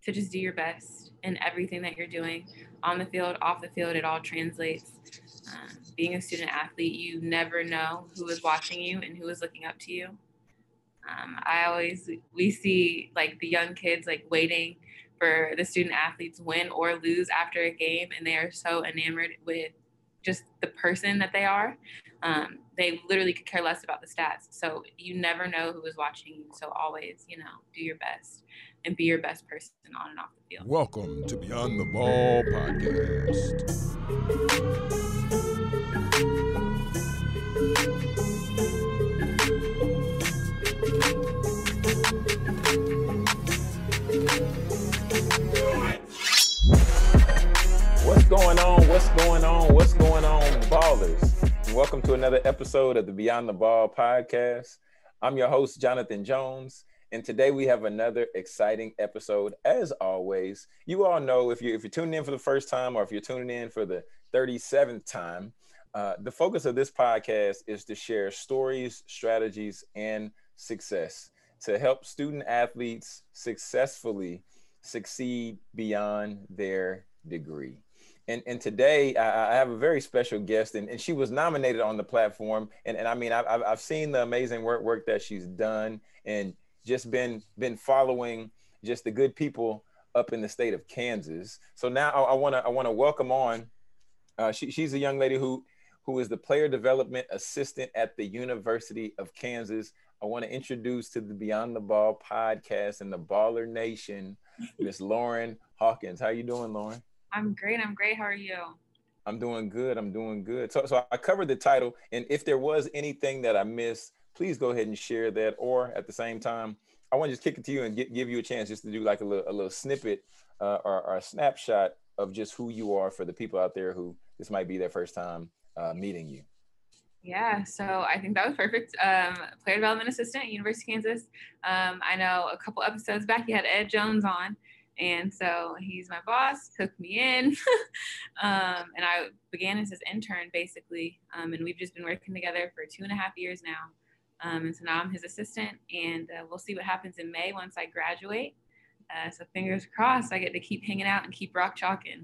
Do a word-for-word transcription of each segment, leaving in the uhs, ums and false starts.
to just do your best in everything that you're doing on the field, off the field. It all translates. Um, being a student athlete, you never know who is watching you and who is looking up to you. Um, I always, we see like the young kids like waiting for the student athletes win or lose after a game, and they are so enamored with just the person that they are. Um, they literally could care less about the stats. So you never know who is watching you. So always, you know, do your best and be your best person on and off the field. Welcome to Beyond the Ball podcast. What's going on? What's going on? What's going on, ballers? And welcome to another episode of the Beyond the Ball podcast. I'm your host, Jonathan Jones, and today we have another exciting episode. As always, you all know if you if you're tuning in for the first time or if you're tuning in for the thirty-seventh time, uh, the focus of this podcast is to share stories, strategies, and success to help student athletes successfully succeed beyond their degree. And, and today I, I have a very special guest, and, and she was nominated on the platform. And, and I mean, I've, I've seen the amazing work, work that she's done and just been, been following just the good people up in the state of Kansas. So now I want to I want to welcome on, uh, she, she's a young lady who, who is the player development assistant at the University of Kansas. I want to introduce to the Beyond the Ball podcast and the Baller Nation, Miss Lauren Hawkins. How you doing, Lauren? I'm great. I'm great. How are you? I'm doing good. I'm doing good. So, so I covered the title, and if there was anything that I missed, please go ahead and share that. Or at the same time, I want to just kick it to you and get, give you a chance just to do like a little, a little snippet uh, or, or a snapshot of just who you are for the people out there who this might be their first time uh, meeting you. Yeah, so I think that was perfect. Um, player development assistant at University of Kansas. Um, I know a couple episodes back you had Ed Jones on, and so he's my boss, took me in, um, and I began as his intern basically, um, and we've just been working together for two and a half years now. Um, and so now I'm his assistant, and uh, we'll see what happens in May once I graduate. Uh, so fingers crossed I get to keep hanging out and keep rock chalking.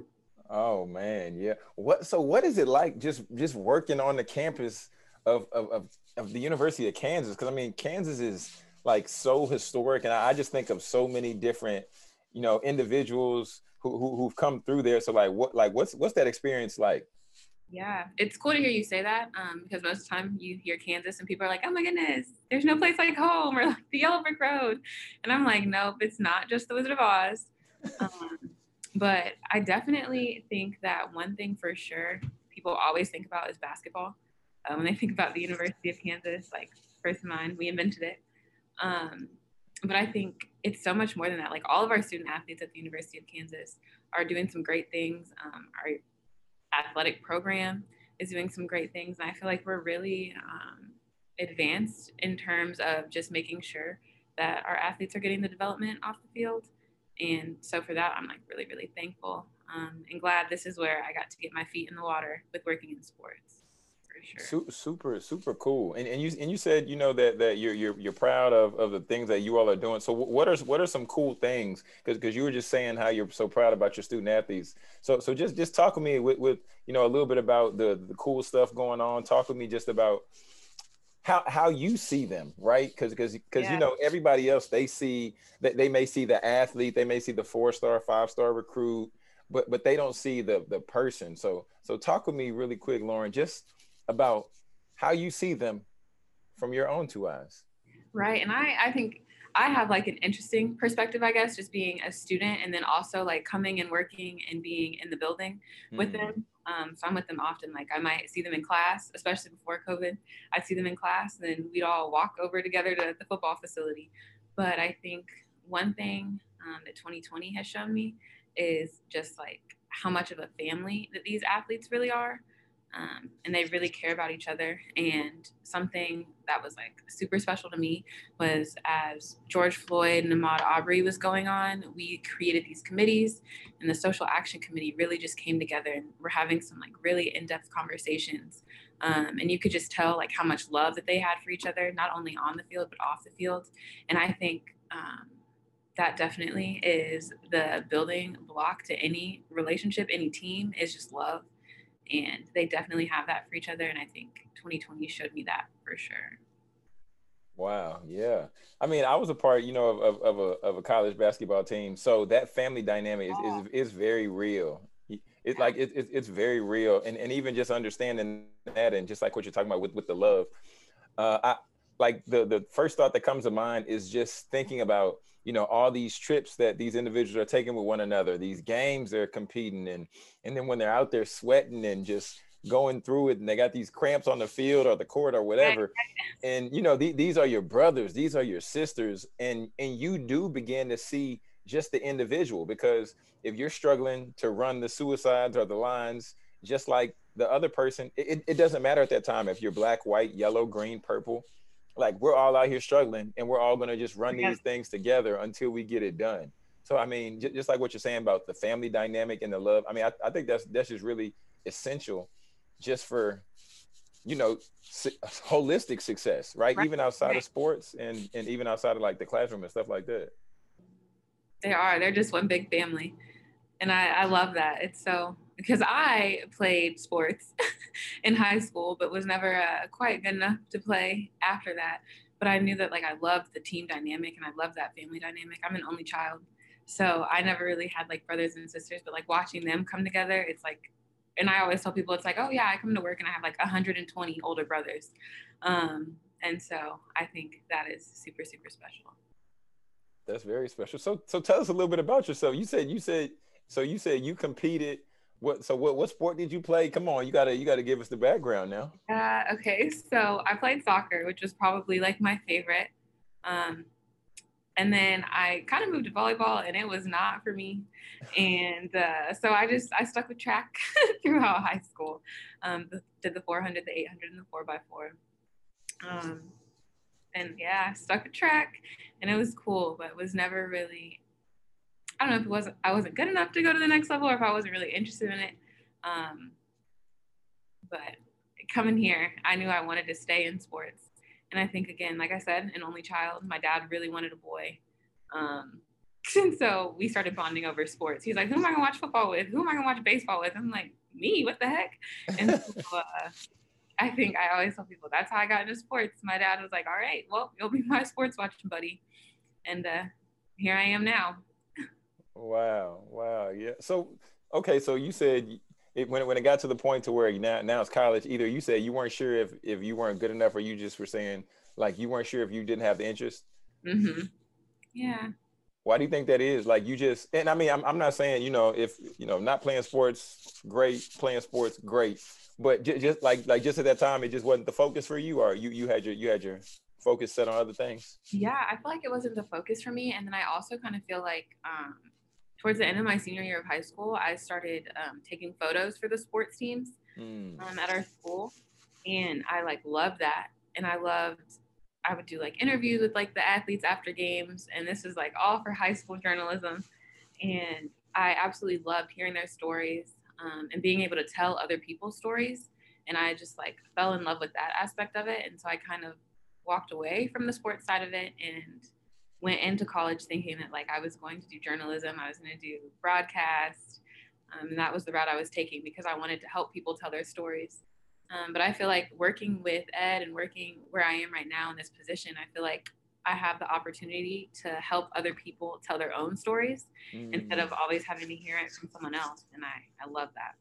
Oh man, yeah. What so what is it like just just working on the campus of of of, of the University of Kansas? Because I mean, Kansas is like so historic, and I, I just think of so many different, you know, individuals who, who who've come through there. So like what like what's what's that experience like? Yeah, it's cool to hear you say that um, because most of the time you hear Kansas and people are like, oh my goodness, there's no place like home or like the Yellow Brick Road. And I'm like, nope, it's not just the Wizard of Oz. Um, But I definitely think that one thing for sure people always think about is basketball. Uh, when they think about the University of Kansas, like first in mind, we invented it. Um, but I think it's so much more than that. Like all of our student athletes at the University of Kansas are doing some great things. Um, our athletic program is doing some great things. And I feel like we're really um, advanced in terms of just making sure that our athletes are getting the development off the field. And so for that, I'm like really, really thankful um, and glad this is where I got to get my feet in the water with working in sports, for sure. Super, super, super cool. And and you and you said, you know, that that you're you're you're proud of of the things that you all are doing. So what are what are some cool things? Because because you were just saying how you're so proud about your student athletes. So so just just talk with me with with you know a little bit about the the cool stuff going on. Talk with me just about how how you see them, right? Because because because Yeah. you know everybody else, they see that they may see the athlete, they may see the four star, five star recruit, but but they don't see the the person. So so talk with me really quick, Lauren, just about how you see them from your own two eyes. Right. And I, I think I have like an interesting perspective, I guess, just being a student and then also like coming and working and being in the building with Mm. them. Um, so I'm with them often. Like I might see them in class, especially before COVID. I'd see them in class and then we'd all walk over together to the football facility. But I think one thing um, that twenty twenty has shown me is just like how much of a family that these athletes really are. Um, and they really care about each other. And something that was like super special to me was as George Floyd and Ahmaud Arbery was going on, we created these committees, and the Social Action Committee really just came together, and we're having some like really in-depth conversations. Um, and you could just tell like how much love that they had for each other, not only on the field, but off the field. And I think um, that definitely is the building block to any relationship, any team, is just love. And they definitely have that for each other. And I think twenty twenty showed me that for sure. Wow. Yeah. I mean, I was a part, you know, of, of, of a of a college basketball team. So that family dynamic is is, is very real. It's like it, it, it's very real. And, and even just understanding that, and just like what you're talking about with, with the love, uh, I like the the first thought that comes to mind is just thinking about, you know, all these trips that these individuals are taking with one another, these games they're competing in, and then when they're out there sweating and just going through it, and they got these cramps on the field or the court or whatever, and you know, the, these are your brothers, these are your sisters, and and you do begin to see just the individual, because if you're struggling to run the suicides or the lines just like the other person, it, it doesn't matter at that time if you're black, white, yellow, green, purple. Like, we're all out here struggling, and we're all going to just run these things together until we get it done. So I mean, j- just like what you're saying about the family dynamic and the love, I mean, I, I think that's that's just really essential just for, you know, su- holistic success, right? Right. Even outside Right. of sports, and and even outside of like the classroom and stuff like that. They are. They're just one big family. And I, I love that. It's so, because I played sports in high school, but was never uh, quite good enough to play after that. But I knew that, like, I loved the team dynamic and I loved that family dynamic. I'm an only child. So I never really had like brothers and sisters, but like watching them come together, it's like, and I always tell people, it's like, oh yeah, I come to work and I have like one hundred twenty older brothers. Um, and so I think that is super, super special. That's very special. So so tell us a little bit about yourself. You said you said so you said you competed. What so what what sport did you play? Come on, you gotta you gotta give us the background now. Uh, okay, so I played soccer, which was probably like my favorite. Um, and then I kind of moved to volleyball, and it was not for me. And uh, so I just I stuck with track throughout high school. Um, the, did the four hundred, the eight hundred, and the four by four. Um, and yeah, I stuck with track, and it was cool, but it was never really. I don't know if it wasn't I wasn't good enough to go to the next level, or if I wasn't really interested in it. Um, but coming here, I knew I wanted to stay in sports. And I think, again, like I said, an only child, my dad really wanted a boy. Um, and so we started bonding over sports. He's like, who am I going to watch football with? Who am I going to watch baseball with? I'm like, me? What the heck? And so, uh, I think I always tell people that's how I got into sports. My dad was like, all right, well, you'll be my sports watching buddy. And uh, here I am now. Wow, wow, yeah. So okay, so you said it, when it, when it got to the point to where you now now it's college. Either you said you weren't sure if if you weren't good enough, or you just were saying like you weren't sure if you didn't have the interest. Mm-hmm. Yeah. Why do you think that is? Like, you just, and I mean, I'm I'm not saying, you know, if you know, not playing sports, great, playing sports, great, but j- just like like just at that time, it just wasn't the focus for you, or you you had your you had your focus set on other things. Yeah, I feel like it wasn't the focus for me. And then I also kind of feel like um, towards the end of my senior year of high school, I started um, taking photos for the sports teams Mm. um, at our school. And I like loved that. And I loved, I would do like interviews with like the athletes after games. And this is like all for high school journalism. And I absolutely loved hearing their stories um, and being able to tell other people's stories. And I just like fell in love with that aspect of it. And so I kind of walked away from the sports side of it and went into college thinking that like I was going to do journalism, I was going to do broadcast, um, and that was the route I was taking because I wanted to help people tell their stories. Um, but I feel like working with Ed and working where I am right now in this position, I feel like I have the opportunity to help other people tell their own stories mm. instead of always having to hear it from someone else. And I, I love that.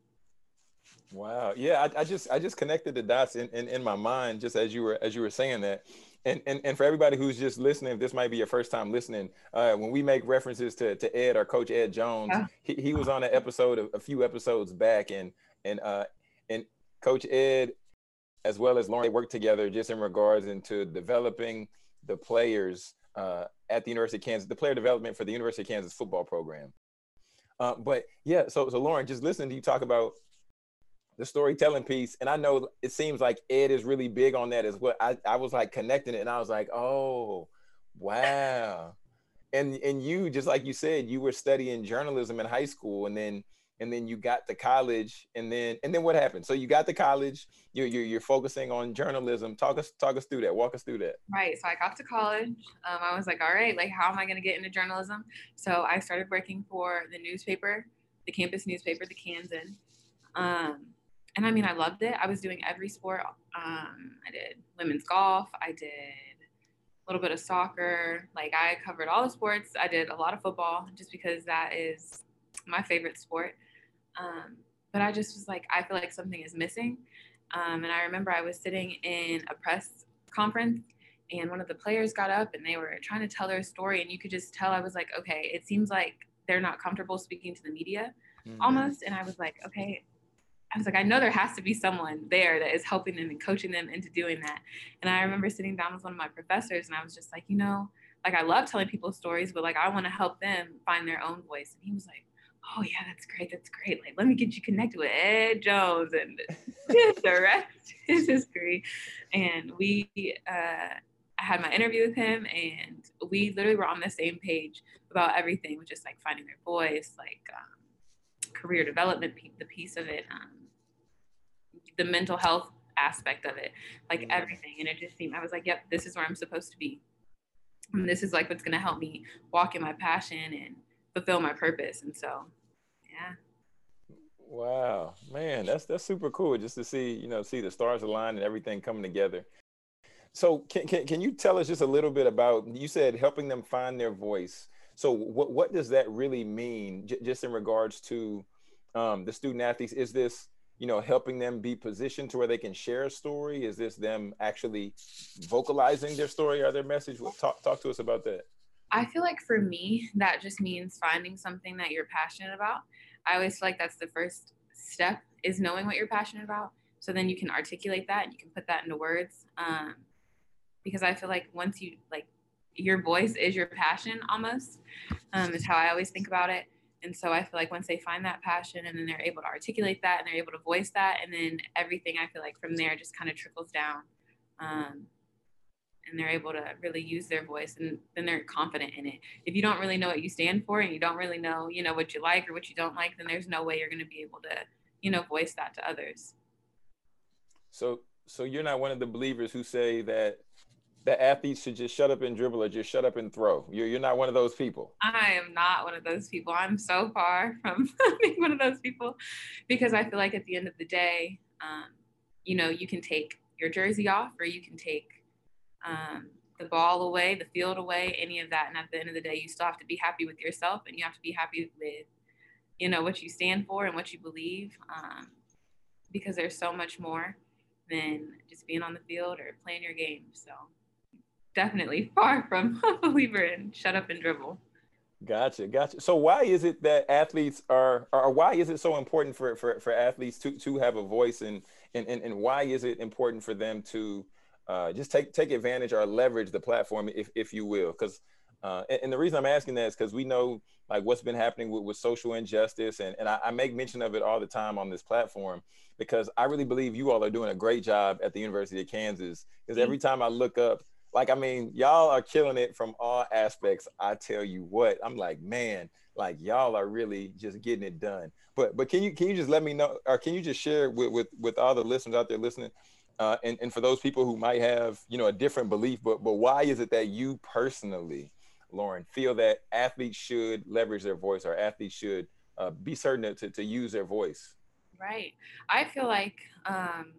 Wow. Yeah, I, I just I just connected the dots in, in, in my mind just as you were as you were saying that. And, and and for everybody who's just listening, if this might be your first time listening, uh, when we make references to, to Ed or Coach Ed Jones, yeah. he, he was on an episode of, a few episodes back, and and uh and Coach Ed as well as Lauren, they worked together just in regards into developing the players uh, at the University of Kansas, the player development for the University of Kansas football program. Uh, but yeah, so so Lauren, just listening to you talk about the storytelling piece, and I know it seems like Ed is really big on that as well. I, I was like connecting it, and I was like, oh, wow. And and you, just like you said, you were studying journalism in high school, and then and then you got to college, and then and then what happened? So you got to college, you're you're, you're focusing on journalism. Talk us talk us through that. Walk us through that. Right. So I got to college. Um, I was like, all right, like, how am I going to get into journalism? So I started working for the newspaper, the campus newspaper, the Kansan. Um, and I mean, I loved it. I was doing every sport. Um, I did women's golf. I did a little bit of soccer. Like, I covered all the sports. I did a lot of football just because that is my favorite sport. Um, but I just was like, I feel like something is missing. Um, and I remember I was sitting in a press conference, and one of the players got up and they were trying to tell their story. And you could just tell, I was like, okay, it seems like they're not comfortable speaking to the media mm-hmm. almost. And I was like, okay, I was like, I know there has to be someone there that is helping them and coaching them into doing that. And I remember sitting down with one of my professors, and I was just like, you know, like, I love telling people stories, but like, I want to help them find their own voice. And he was like, oh yeah, that's great. That's great. Like, let me get you connected with Ed Jones and the rest is history. And we, uh, I had my interview with him, and we literally were on the same page about everything, with just like finding their voice, like um, career development, the piece of it, um, the mental health aspect of it, like mm-hmm. everything. And it just seemed, I was like, yep, this is where I'm supposed to be. And this is like what's going to help me walk in my passion and fulfill my purpose. And so, yeah. Wow, man, that's that's super cool just to see, you know, see the stars align and everything coming together. So can, can, can you tell us just a little bit about, you said helping them find their voice. So what, what does that really mean, j- just in regards to um, the student athletes? Is this, you know, helping them be positioned to where they can share a story? Is this them actually vocalizing their story or their message? Talk, talk to us about that. I feel like for me, that just means finding something that you're passionate about. I always feel like that's the first step, is knowing what you're passionate about. So then you can articulate that and you can put that into words. Um, because I feel like once you, like, your voice is your passion almost, um, is how I always think about it. And so I feel like once they find that passion and then they're able to articulate that and they're able to voice that, and then everything, I feel like from there just kind of trickles down. Um, and they're able to really use their voice, and then they're confident in it. If you don't really know what you stand for and you don't really know, you know, what you like or what you don't like, then there's no way you're going to be able to, you know, voice that to others. So, so you're not one of the believers who say that that athletes should just shut up and dribble or just shut up and throw. You're, you're not one of those people. I am not one of those people. I'm so far from being one of those people, because I feel like at the end of the day, um, you know, you can take your jersey off, or you can take um, the ball away, the field away, any of that. And at the end of the day, you still have to be happy with yourself, and you have to be happy with, you know, what you stand for and what you believe, um, because there's so much more than just being on the field or playing your game. So definitely far from a believer in shut up and dribble. Gotcha, gotcha. So why is it that athletes are, or why is it so important for, for, for athletes to, to have a voice, and, and, and, and why is it important for them to uh, just take, take advantage or leverage the platform, if, if you will? Because, uh, and, and the reason I'm asking that is because we know like what's been happening with, with social injustice. And, and I, I make mention of it all the time on this platform, because I really believe you all are doing a great job at the University of Kansas. Because every time I look up, like, I mean, y'all are killing it from all aspects. I tell you what, I'm like, man, like y'all are really just getting it done. But but can you can you just let me know, or can you just share with with, with all the listeners out there listening, uh, and, and for those people who might have, you know, a different belief, but but why is it that you personally, Lauren, feel that athletes should leverage their voice, or athletes should uh, be certain to, to, to use their voice? Right. I feel like, um,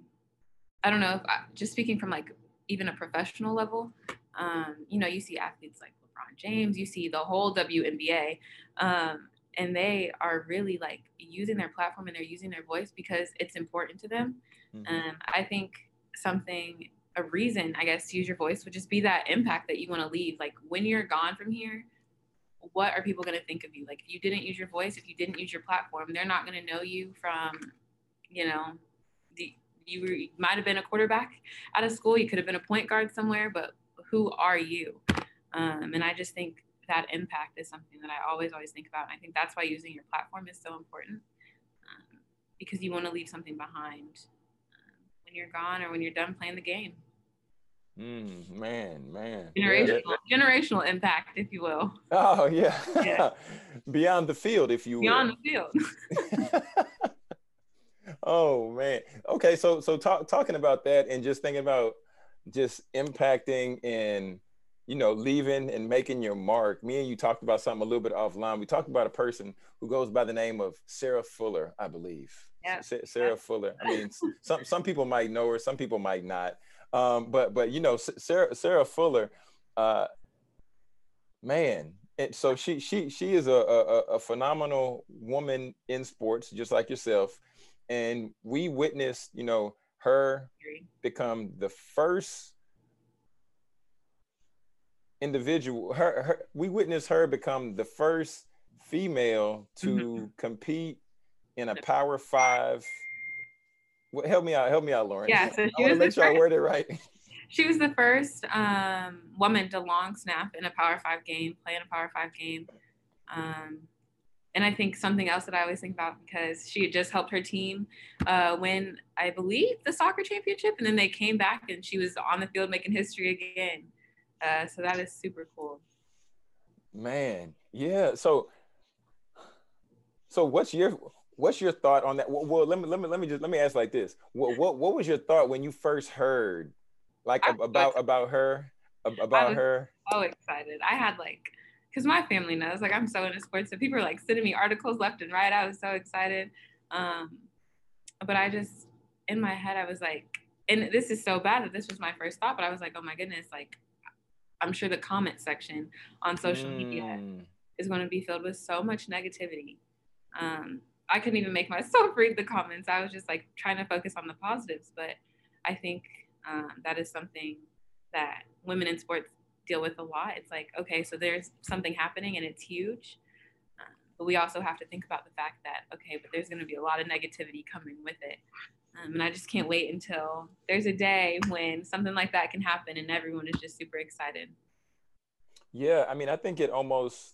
I don't know, if I, just speaking from like even a professional level, um, you know, you see athletes like LeBron James, you see the whole W N B A, um, and they are really like using their platform and they're using their voice because it's important to them. Mm-hmm. Um, I think something, a reason, I guess, to use your voice would just be that impact that you want to leave. Like when you're gone from here, what are people going to think of you? Like if you didn't use your voice, if you didn't use your platform, they're not going to know you from, you know, the, you were, might have been a quarterback out of school. You could have been a point guard somewhere, but who are you? Um, and I just think that impact is something that I always, always think about. And I think that's why using your platform is so important, um, because you want to leave something behind um, when you're gone or when you're done playing the game. Mm, man, man. Generational, Yeah. generational impact, if you will. Oh, yeah. Yeah. Beyond the field, if you will. Beyond the field. Oh, man. Okay, so so talk, talking about that and just thinking about just impacting and, you know, leaving and making your mark. Me and you talked about something a little bit offline. We talked about a person who goes by the name of Sarah Fuller, I believe. Yeah. Sarah Fuller. I mean, some some people might know her, some people might not. Um, but but you know, Sarah Sarah Fuller, uh, man. And so she she she is a, a a phenomenal woman in sports, just like yourself. And we witnessed, you know, her become the first individual. Her, her we witnessed her become the first female to mm-hmm. compete in a Power Five. Well, help me out, help me out, Lauren. Yeah, so she I want to make sure first, I word it right. She was the first um, woman to long snap in a Power Five game, play in a Power Five game. Um, and I think something else that I always think about, because she had just helped her team uh, win, I believe, the soccer championship, and then they came back and she was on the field making history again. Uh, so that is super cool. Man, yeah. So, so what's your what's your thought on that? Well, well, let me let me let me just let me ask like this. What what what was your thought when you first heard, like about so about her, about her? So excited! I had like, because my family knows, like I'm so into sports, so people are like sending me articles left and right. I was so excited, um, but I just in my head I was like, and this is so bad that this was my first thought, but I was like, oh my goodness, like. I'm sure the comment section on social mm. media is going to be filled with so much negativity. Um, I couldn't even make myself read the comments. I was just like trying to focus on the positives. But I think um, that is something that women in sports deal with a lot. It's like, okay, so there's something happening and it's huge. Um, but we also have to think about the fact that, okay, but there's going to be a lot of negativity coming with it. Um, and I just can't wait until there's a day when something like that can happen and everyone is just super excited. Yeah, I mean, I think it almost,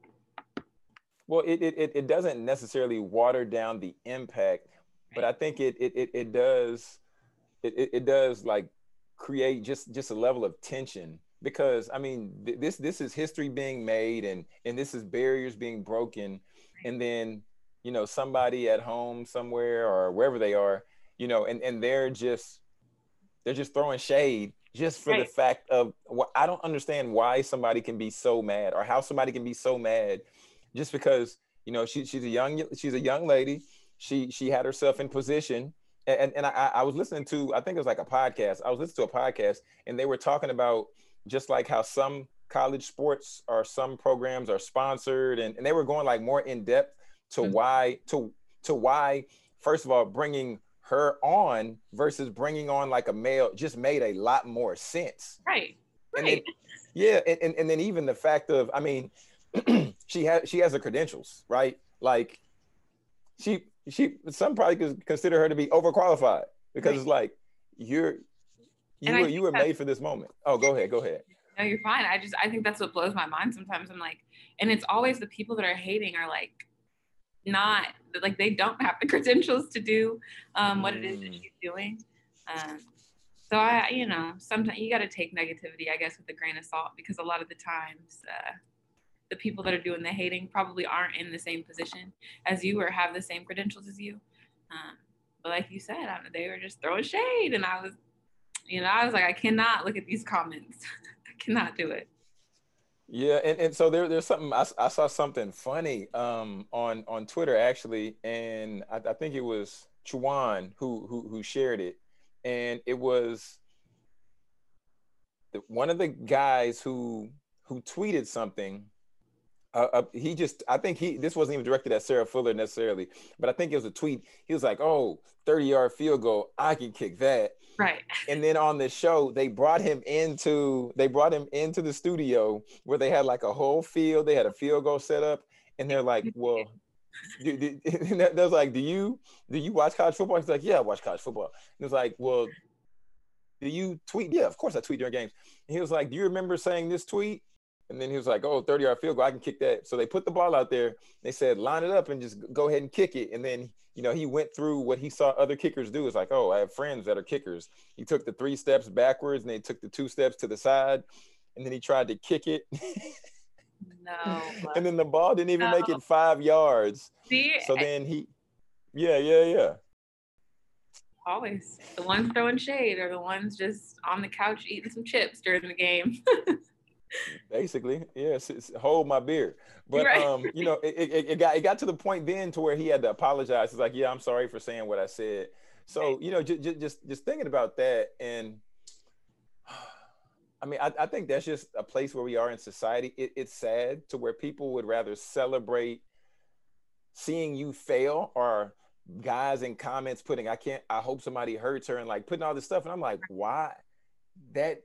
well, it it it doesn't necessarily water down the impact, but I think it it it, it does, it, it does like create just just a level of tension, because I mean, th- this this is history being made, and and this is barriers being broken, and then, you know, somebody at home somewhere or wherever they are, you know, and, and they're just, they're just throwing shade just for right. the fact of, well, I don't understand why somebody can be so mad, or how somebody can be so mad just because, you know, she, she's a young, she's a young lady. She, she had herself in position. And, and I, I was listening to, I think it was like a podcast. I was listening to a podcast and they were talking about just like how some college sports or some programs are sponsored, and, and they were going like more in depth to mm-hmm. why, to, to why, first of all, bringing her on versus bringing on like a male just made a lot more sense. Right. Right. And then, yeah. And, and, and then even the fact of, I mean, she has, she has the credentials, right? Like she, she, some probably could consider her to be overqualified because right. it's like, you're, you were, you were made for this moment. Oh, go ahead. Go ahead. No, you're fine. I just, I think that's what blows my mind sometimes. I'm like, and it's always the people that are hating are like, not like they don't have the credentials to do um, what it is that she's doing. Um, so I, you know, sometimes you got to take negativity, I guess, with a grain of salt, because a lot of the times uh, the people that are doing the hating probably aren't in the same position as you or have the same credentials as you. Um, but like you said, I, they were just throwing shade, and I was, you know, I was like, I cannot look at these comments. I cannot do it. Yeah, and, and so there, there's something, I, I saw something funny um, on, on Twitter actually, and I, I think it was Chuan who, who who shared it, and it was the, one of the guys who who tweeted something. Uh, uh, he just, I think he, this wasn't even directed at Sarah Fuller necessarily, but I think it was a tweet. He was like, oh, thirty yard field goal, I can kick that. Right. And then on the show, they brought him into, they brought him into the studio where they had like a whole field. They had a field goal set up, and they're like, well, do, do, and that was like, do you, do you watch college football? He's like, yeah, I watch college football. And it was like, well, do you tweet? Yeah, of course I tweet during games. And he was like, do you remember saying this tweet? And then he was like, oh, thirty yard field goal, I can kick that. So they put the ball out there. They said, line it up and just go ahead and kick it. And then, you know, he went through what he saw other kickers do. It's like, oh, I have friends that are kickers. He took the three steps backwards and they took the two steps to the side. And then he tried to kick it. No. And then the ball didn't even no. make it five yards. See? So then he, yeah, yeah, yeah. Always. The ones throwing shade are the ones just on the couch eating some chips during the game. Basically, yes, it's, it's hold my beer. But right. um, you know, it, it, it got it got to the point then to where he had to apologize. It's like, yeah, I'm sorry for saying what I said. So, you know, just just just thinking about that, and I mean, I, I think that's just a place where we are in society. It, it's sad to where people would rather celebrate seeing you fail, or guys in comments putting, I can't, I hope somebody hurts her, and like putting all this stuff. And I'm like, why? That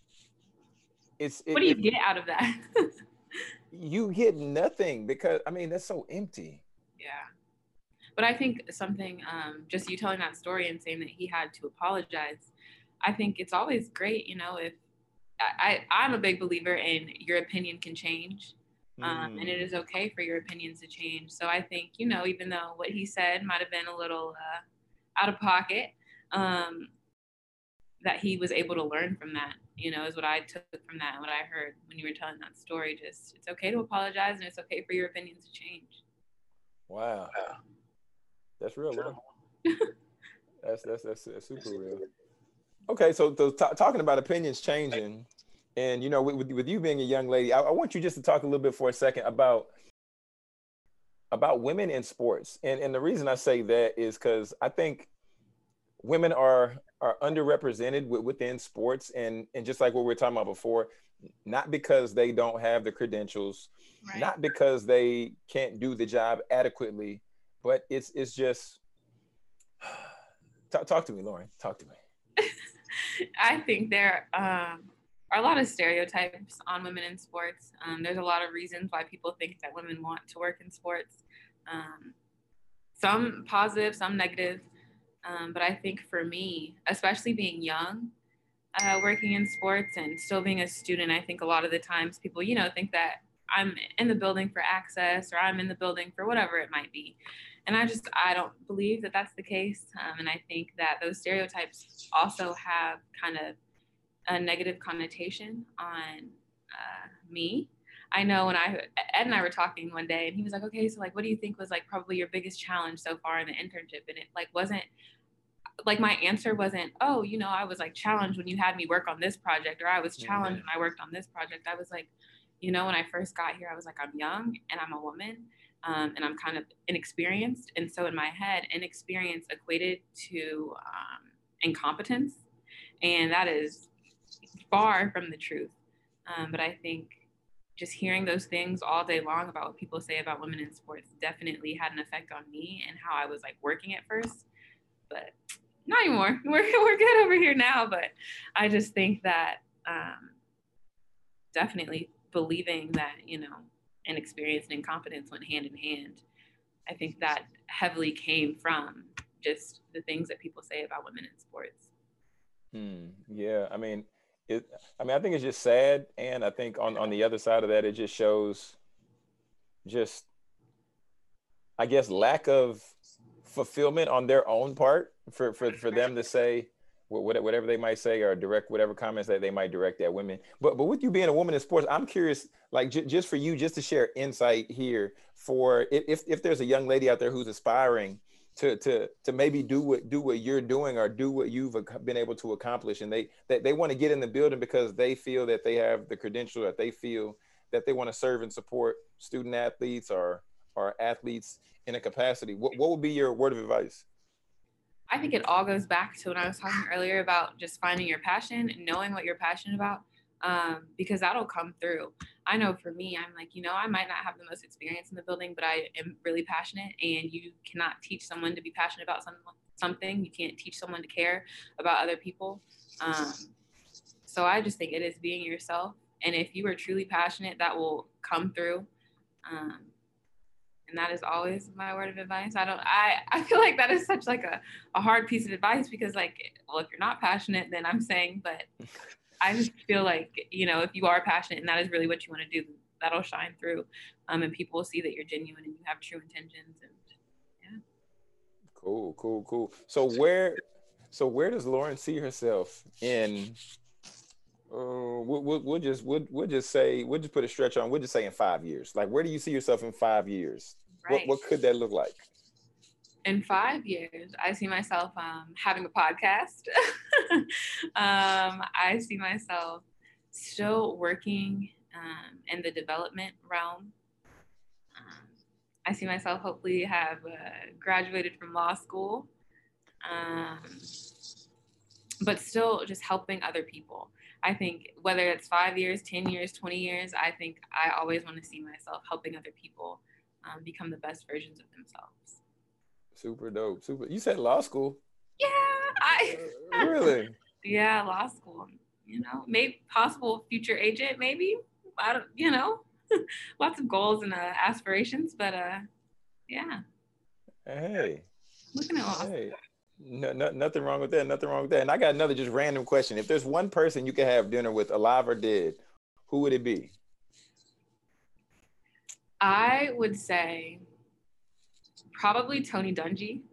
it's it, what do you it, get out of that? You get nothing, because I mean, that's so empty. Yeah. But I think something, um, just you telling that story and saying that he had to apologize, I think it's always great, you know, if I, I I'm a big believer in your opinion can change. Um, mm. And it is okay for your opinions to change. So I think, you know, even though what he said might have been a little uh, out of pocket, um, that he was able to learn from that, you know, is what I took from that, what I heard when you were telling that story. Just, it's okay to apologize, and it's okay for your opinions to change. Wow. That's real. that's, that's, that's, that's super real. Okay, so, so t- talking about opinions changing, and, you know, with, with you being a young lady, I, I want you just to talk a little bit for a second about about women in sports. And, and the reason I say that is because I think women are are underrepresented w- within sports. And, and just like what we were talking about before, not because they don't have the credentials, right. Not because they can't do the job adequately, but it's it's just, talk, talk to me, Lauren, talk to me. I think there um, are a lot of stereotypes on women in sports. Um, there's a lot of reasons why people think that women want to work in sports. Um, some positive, some negative. Um, but I think for me, especially being young, uh, working in sports and still being a student, I think a lot of the times people, you know, think that I'm in the building for access, or I'm in the building for whatever it might be. And I just, I don't believe that that's the case. Um, and I think that those stereotypes also have kind of a negative connotation on uh, me. I know when I, Ed and I were talking one day, and he was like, okay, so like, what do you think was like probably your biggest challenge so far in the internship? And it like wasn't, like my answer wasn't, oh, you know, I was like challenged when you had me work on this project, or I was challenged mm-hmm. when I worked on this project. I was like, you know, when I first got here, I was like, I'm young and I'm a woman, um, and I'm kind of inexperienced. And so in my head, inexperience equated to um, incompetence. And that is far from the truth. Um, but I think just hearing those things all day long about what people say about women in sports definitely had an effect on me and how I was like working at first. But not anymore. We're we're good over here now. But I just think that um, definitely believing that, you know, inexperience and incompetence went hand in hand. I think that heavily came from just the things that people say about women in sports. Hmm. Yeah, I mean, it. I mean, I think it's just sad, and I think on on the other side of that, it just shows, just, I guess, lack of fulfillment on their own part for for for them to say whatever they might say, or direct whatever comments that they might direct at women. But but with you being a woman in sports, I'm curious, like j- just for you, just to share insight here for if if there's a young lady out there who's aspiring to to to maybe do what do what you're doing, or do what you've been able to accomplish, and they that they want to get in the building because they feel that they have the credential, that they feel that they want to serve and support student athletes or or athletes in a capacity. What what would be your word of advice? I think it all goes back to what I was talking earlier about just finding your passion and knowing what you're passionate about, um, because that'll come through. I know for me, I'm like, you know, I might not have the most experience in the building, but I am really passionate, and you cannot teach someone to be passionate about some, something. You can't teach someone to care about other people. Um, so I just think it is being yourself. And if you are truly passionate, that will come through. Um, And that is always my word of advice. I don't, I, I feel like that is such like a, a hard piece of advice, because like, well, if you're not passionate, then I'm saying, but I just feel like, you know, if you are passionate and that is really what you want to do, that'll shine through. Um, and people will see that you're genuine and you have true intentions. And yeah. Cool, cool, cool. So where, so where does Lauren see herself in? Uh, we'll, we'll, we'll just we'll, we'll just say we'll just put a stretch on. We'll just say in five years. Like, where do you see yourself in five years? Right. What what could that look like? In five years, I see myself um, having a podcast. um, I see myself still working um, in the development realm. Um, I see myself hopefully have uh, graduated from law school, um, but still just helping other people. I think whether it's five years, ten years, twenty years, I think I always want to see myself helping other people um, become the best versions of themselves. Super dope. Super. You said law school? Yeah, I Uh, really? Yeah, law school. You know, maybe possible future agent, maybe. I don't, you know, lots of goals and uh, aspirations, but uh, yeah. Hey. Looking at law. Hey. No, no, nothing wrong with that. Nothing wrong with that. And I got another just random question. If there's one person you could have dinner with, alive or dead, who would it be? I would say probably Tony Dungy.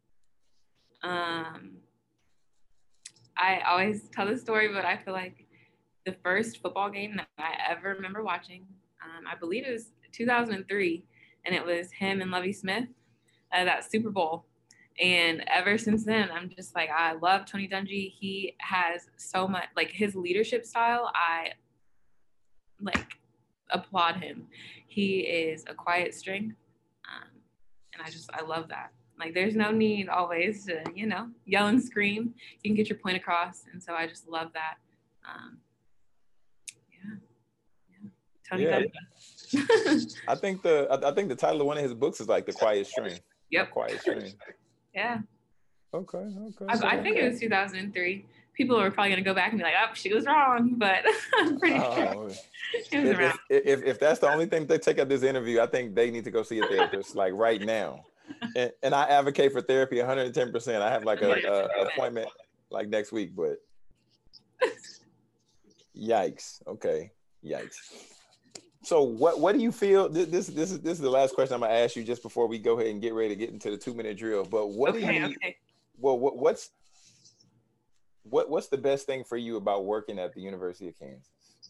Um, I always tell this story, but I feel like the first football game that I ever remember watching, um, I believe it was two thousand three, and it was him and Lovie Smith, uh, that Super Bowl. And ever since then, I'm just like, I love Tony Dungy. He has so much, like his leadership style, I like applaud him. He is a quiet strength. Um, and I just, I love that. Like there's no need always to, you know, yell and scream. You can get your point across. And so I just love that. Um, yeah. yeah. Tony Yeah. Dungy. I think the I, I think the title of one of his books is like The Quiet Strength. Yep. The Quiet Strength. Yeah. Okay. Okay. I, I think it was two thousand three. People are probably going to go back and be like, oh, she was wrong. But I'm pretty Oh, sure it was if, around. if, if, if that's the only thing they take out this interview, I think they need to go see a therapist like right now. And, and I advocate for therapy one hundred ten percent. I have like a, a appointment like next week, but yikes. Okay. Yikes. So what, what do you feel? This, this, this is, this is the last question I'm gonna ask you just before we go ahead and get ready to get into the two minute drill. But what okay, do you, okay. well, what, what's, what, what's the best thing for you about working at the University of Kansas?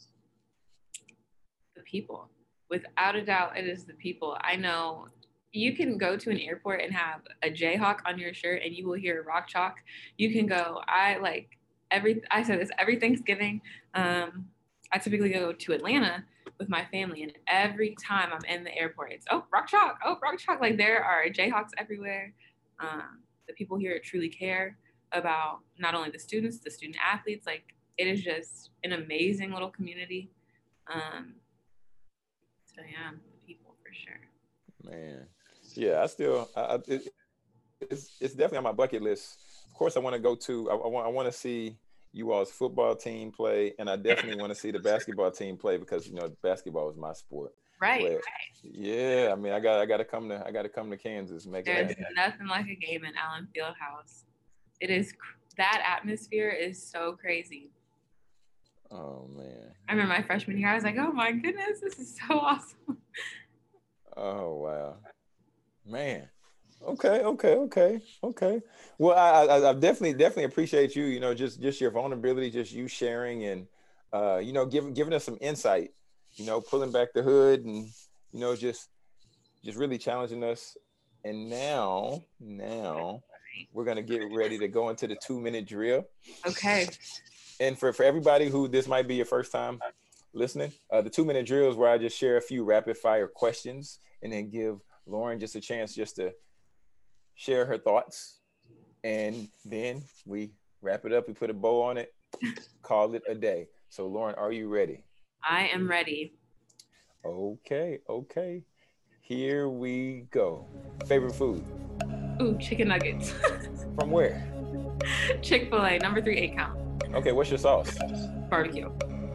The people. Without a doubt, it is the people. I know you can go to an airport and have a Jayhawk on your shirt and you will hear Rock Chalk. You can go, I like every, I said this every Thanksgiving. Um, I typically go to Atlanta with my family, and every time I'm in the airport, it's, oh, Rock Chalk, oh, Rock Chalk. Like there are Jayhawks everywhere. Um, the people here truly care about not only the students, the student athletes. Like it is just an amazing little community. Um, so yeah, the people for sure. Man, yeah, I still, I, I, it, it's it's definitely on my bucket list. Of course, I want to go to, I, I want I want to see you all's football team play, and I definitely want to see the basketball team play because you know basketball is my sport. Right, But, right. yeah, I mean, I got I got to come to I got to come to Kansas, make There's it happen. nothing like a game in Allen Fieldhouse. It is, that atmosphere is so crazy. Oh man. I remember my freshman year, I was like, oh my goodness, this is so awesome. Oh wow, man. Okay, okay, okay, okay. Well, I, I, I definitely, definitely appreciate you. You know, just, just your vulnerability, just you sharing, and uh, you know, giving, giving us some insight. You know, pulling back the hood, and you know, just, just really challenging us. And now, now, we're gonna get ready to go into the two-minute drill. Okay. And for for everybody who this might be your first time listening, uh, the two-minute drill is where I just share a few rapid-fire questions, and then give Lauren just a chance just to share her thoughts, and then we wrap it up. We put a bow on it, call it a day. So Lauren, are you ready? I am ready. Okay, okay. Here we go. Favorite food? Ooh, chicken nuggets. From where? Chick-fil-A, number three, eight count. Okay, what's your sauce? Barbecue.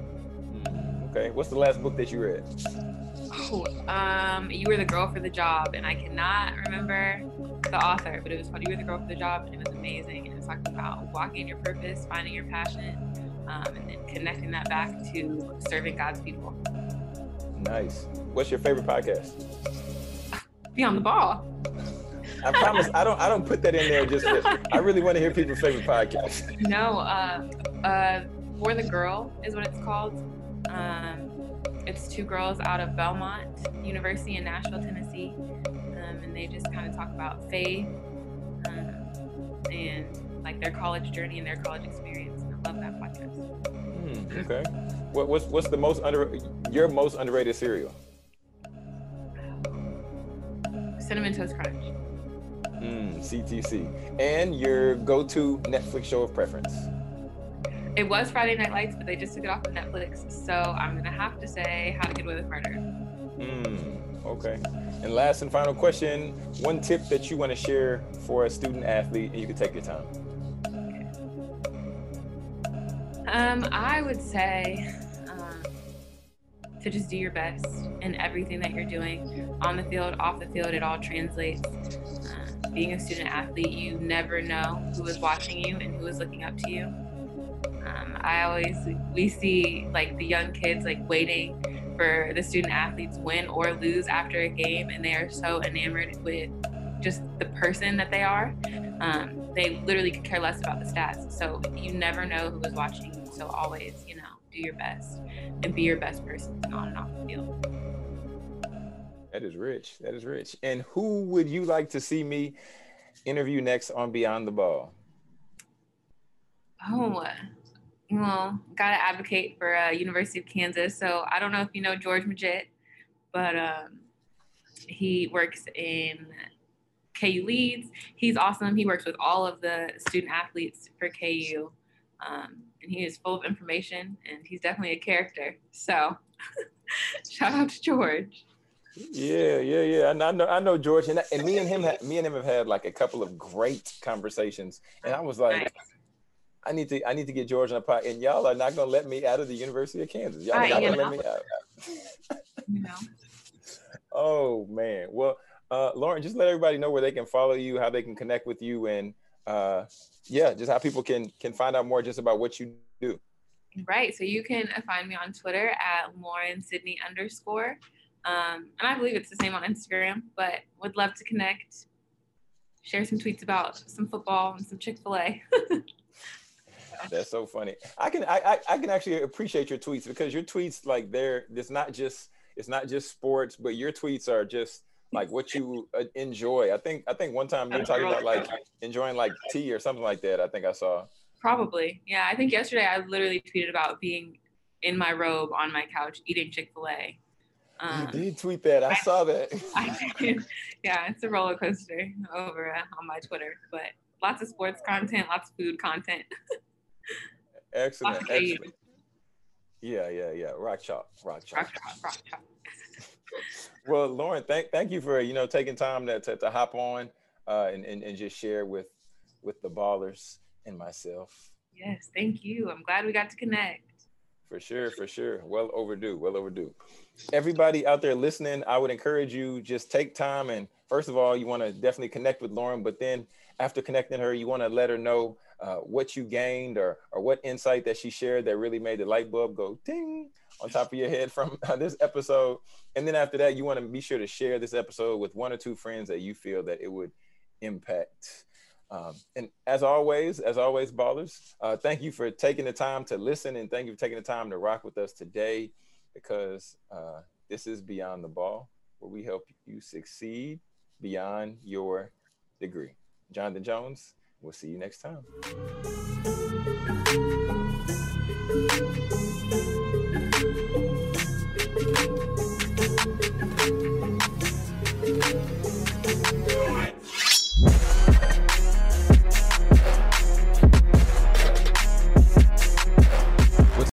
Okay, what's the last book that you read? Oh, um, You Were the Girl for the Job, and I cannot remember the author, but it was called You Were the Girl for the Job, and it was amazing. And it was talking about walking in your purpose, finding your passion, um, and then connecting that back to serving God's people. Nice. What's your favorite podcast? Beyond the Ball. I promise I don't I don't put that in there just for, I really want to hear people's favorite podcast. No, uh, uh, For the Girl is what it's called. Um, it's two girls out of Belmont University in Nashville, Tennessee, um, and they just kind of talk about faith um, and like their college journey and their college experience. And I love that podcast. Hmm, okay. What, what's what's the most under your most underrated cereal? Cinnamon Toast Crunch. Mm, C T C. And your go-to Netflix show of preference? It was Friday Night Lights, but they just took it off of Netflix. So I'm going to have to say How to Get Away with Murder. Mm, okay. And last and final question, one tip that you want to share for a student athlete, and you can take your time. Okay. Um, I would say um, to just do your best in everything that you're doing. On the field, off the field, it all translates. Uh, being a student athlete, you never know who is watching you and who is looking up to you. Um, I always, we see like the young kids like waiting for the student athletes win or lose after a game, and they are so enamored with just the person that they are. Um, they literally could care less about the stats. So you never know who is watching you. So always, you know, do your best and be your best person on and off the field. That is rich. That is rich. And who would you like to see me interview next on Beyond the Ball? Oh, well, got to advocate for uh, University of Kansas. So I don't know if you know George Majette, but um, he works in K U Leads. He's awesome. He works with all of the student athletes for K U. Um, and he is full of information, and he's definitely a character. So shout out to George. Yeah, yeah, yeah. I know, I know George, and, and me and him, ha- me and him have had like a couple of great conversations, and I was like, nice. I need to, I need to get George on a pod, and y'all are not gonna let me out of the University of Kansas. Y'all are not gonna let me out. You know. Oh man. Well, uh, Lauren, just let everybody know where they can follow you, how they can connect with you, and uh, yeah, just how people can can find out more just about what you do. Right. So you can find me on Twitter at Lauren Sydney underscore. Um, and I believe it's the same on Instagram, but would love to connect, share some tweets about some football and some Chick-fil-A. That's so funny. I can I, I I can actually appreciate your tweets, because your tweets, like, they're it's not just it's not just sports, but your tweets are just like what you enjoy. I think I think one time you were talking about like enjoying like tea or something like that. I think I saw. Probably. Yeah. I think yesterday I literally tweeted about being in my robe on my couch eating Chick-fil-A. Um, you did tweet that. I, I saw that. I did. Yeah, it's a roller coaster over uh, on my Twitter, but lots of sports content, lots of food content. Excellent. Excellent. Yeah, yeah, yeah. Rock chalk, rock chalk. Rock chalk, rock chalk. Well, Lauren, thank thank you for you know taking time to to, to hop on uh, and, and and just share with with the ballers and myself. Yes, thank you. I'm glad we got to connect. For sure, for sure. Well overdue, well overdue. Everybody out there listening, I would encourage you, just take time, and first of all, you want to definitely connect with Lauren, but then after connecting her, you want to let her know uh, what you gained or or what insight that she shared that really made the light bulb go ding on top of your head from uh, this episode. And then after that, you want to be sure to share this episode with one or two friends that you feel that it would impact. Um, and as always, as always, ballers, uh, thank you for taking the time to listen, and thank you for taking the time to rock with us today, because uh, this is Beyond the Ball, where we help you succeed beyond your degree. Jonathan Jones, we'll see you next time.